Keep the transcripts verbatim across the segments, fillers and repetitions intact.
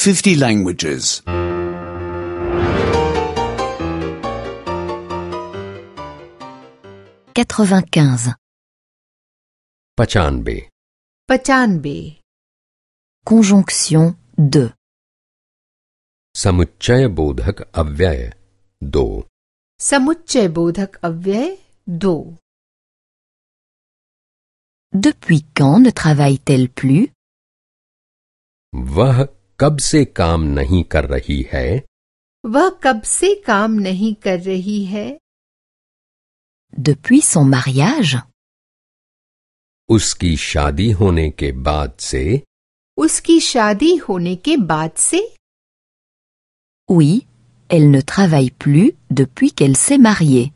fifty languages. quatre-vingt-quinze. पचानबे पचानबे Conjonction de. समुच्चय बोधक अव्यय दो समुच्चय बोधक अव्यय दो Depuis quand ne travaille-t-elle plus? वह कब से काम नहीं कर रही है? वह कब से काम नहीं कर रही है? Depuis son mariage? उसकी शादी होने के बाद से? उसकी शादी होने के बाद से? Oui, elle ne travaille plus depuis qu'elle s'est mariée.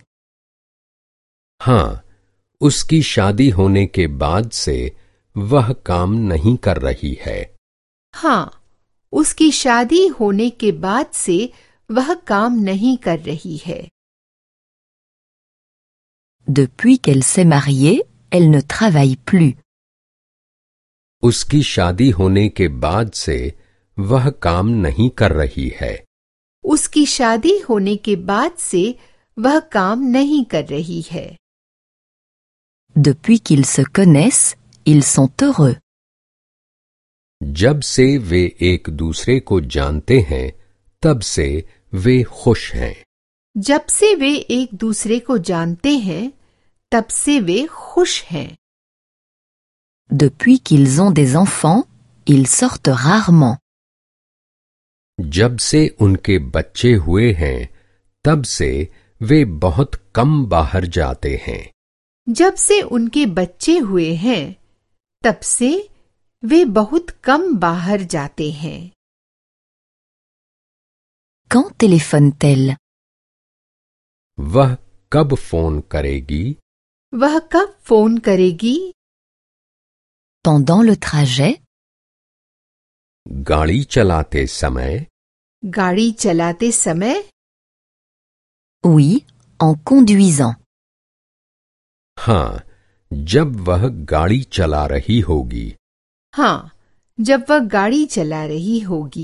हाँ, उसकी शादी होने के बाद से वह काम नहीं कर रही है। हाँ, उसकी शादी होने के बाद से वह काम नहीं कर रही है। Depuis qu'elle s'est mariée, elle ne travaille plus. उसकी शादी होने के बाद से वह काम नहीं कर रही है। उसकी शादी होने के बाद से वह काम नहीं कर रही है। Depuis qu'ils se connaissent, ils sont heureux. जब से वे एक दूसरे को जानते हैं, तब से वे खुश हैं। जब से वे एक दूसरे को जानते हैं, तब से वे खुश हैं। Depuis qu'ils ont des enfants, ils sortent rarement. जब से उनके बच्चे हुए हैं, तब से वे बहुत कम बाहर जाते हैं। जब से उनके बच्चे हुए हैं, तब से वे बहुत कम बाहर जाते हैं। Quand téléphone-t-elle? वह कब फोन करेगी? वह कब फोन करेगी? Pendant le trajet? गाड़ी चलाते समय? गाड़ी चलाते समय? Oui, en conduisant. हाँ, जब वह गाड़ी चला रही होगी। हाँ, जब वह गाड़ी चला रही होगी।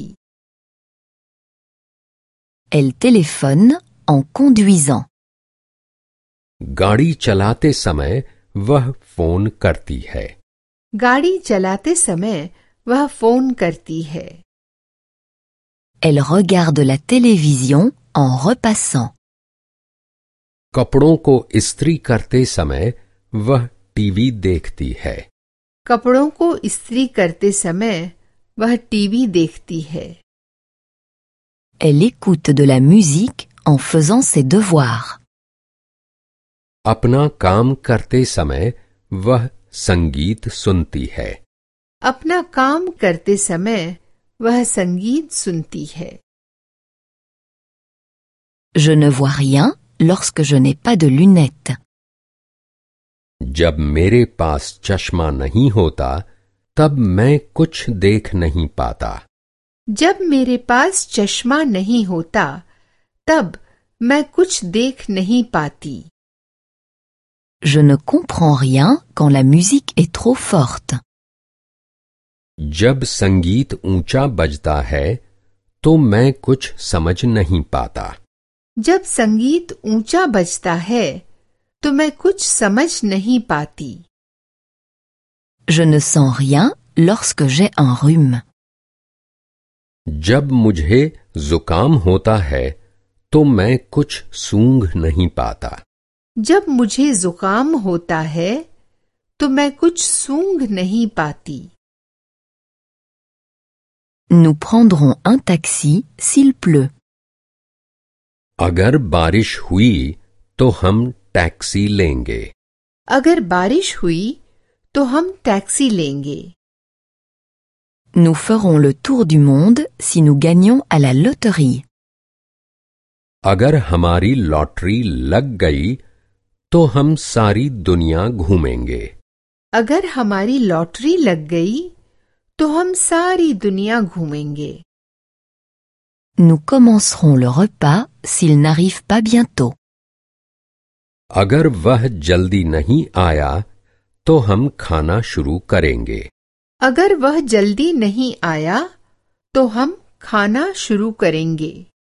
Elle téléphone en conduisant. गाड़ी चलाते समय वह फोन करती है। गाड़ी चलाते समय वह फोन करती है। Elle regarde la télévision en repassant. कपड़ों को इस्त्री करते समय वह टीवी देखती है। कपड़ों को इस्त्री करते समय वह टीवी देखती है। Elle écoute de la musique en faisant ses devoirs. अपना काम करते समय वह संगीत सुनती है। अपना काम करते समय वह संगीत सुनती है। Je ne vois rien lorsque je n'ai pas de lunettes. जब मेरे पास चश्मा नहीं होता, तब मैं कुछ देख नहीं पाता। जब मेरे पास चश्मा नहीं होता, तब मैं कुछ देख नहीं पाती। Je ne comprends rien quand la musique est trop forte. जब संगीत ऊंचा बजता है, तो मैं कुछ समझ नहीं पाता। जब संगीत ऊंचा बजता है, तो मैं कुछ समझ नहीं पाती। Je ne sens rien lorsque j'ai un rhume. जब मुझे जुकाम होता है, तो मैं कुछ सूंघ नहीं पाता। जब मुझे जुकाम होता है, तो मैं कुछ सूंघ नहीं पाती। Nous prendrons un taxi s'il pleut. अगर बारिश हुई तो हम टैक्सी लेंगे। अगर बारिश हुई तो हम टैक्सी लेंगे। Nous ferons le tour du monde si nous gagnons à la loterie. अगर हमारी लॉटरी लग गई तो हम सारी दुनिया घूमेंगे। अगर हमारी लॉटरी लग गई तो हम सारी दुनिया घूमेंगे। Nous commencerons le repas s'il n'arrive pas bientôt. अगर वह जल्दी नहीं आया तो हम खाना शुरू करेंगे। अगर वह जल्दी नहीं आया तो हम खाना शुरू करेंगे।